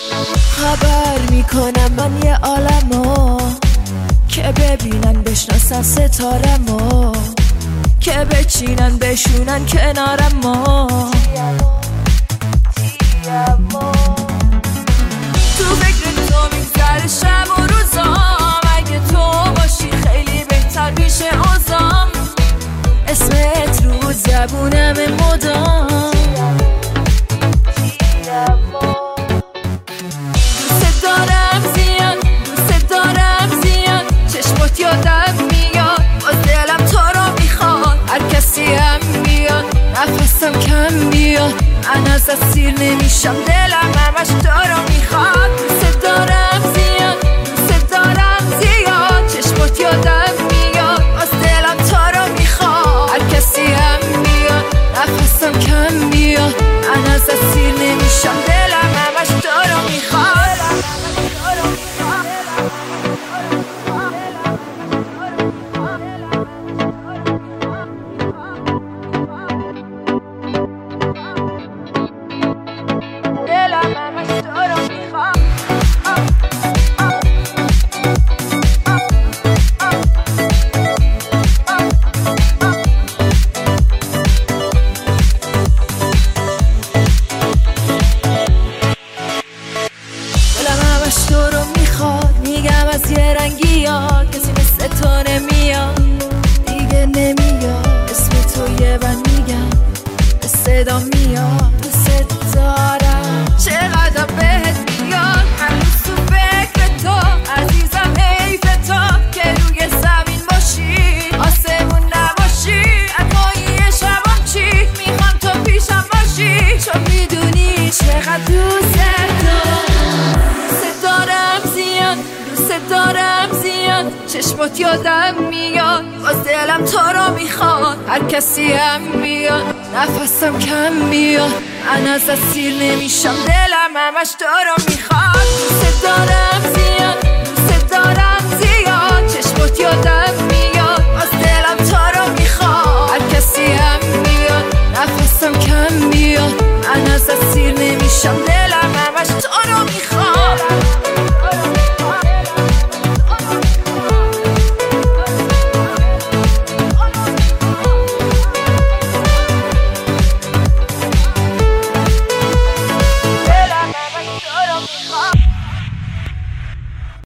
خبر میکنم من یه عالمو که ببینن بشناسن ستارمو، که بچینن بشونن کنارمو. تو فکر تو میگذره شب و روزام، اگه تو باشی خیلی بهتر میشه اوضاعم. اسمت رو زبونم مدام، دوست دارم زیاد، دوست دارم زیاد. چشمات یادم میاد، باز دلم تو رو میخواد. هر کسی هم بیاد نفسم کم بیاد، من از اسیر نمیشم، دلم همش تو رو میخواد. دوست دارم زیاد، دوست دارم زیاد. چشمات یادم میاد، باز دلم تو رو میخواد. هر کسی هم بیاد نفسم کم بیاد، من از اسیر نمیشم، دلم همش تو رو میخواد. تو رو میخواد، میگم از یه رنگی ها کسی مثل تو نمیاد، دیگه نمیاد. اسم تو یه بر میگم به صدا میاد، دوست دارم چقدر بهت میاد. هنوز تو فکر تو عزیزم، حیف تو که روی زمین باشی آسمون نباشی. اتایی شبام چی میخوام تو پیشم باشی، چون میدونی چقدر دوست دارم زیاد. چشمات یادم میاد، باز دلم تو رو میخواد. هر کسی هم بیاد نفسم کم بیاد، من از اسیر نمیشم، دلم همش تو رو میخواد. دوست دارم زیاد، دوست دارم زیاد. چشمات یادم میاد، باز دلم تو رو میخواد. هر کسی هم بیاد نفسم کم بیاد، من از اسیر نمیشم، دلم همش تو رو میخواد. Up.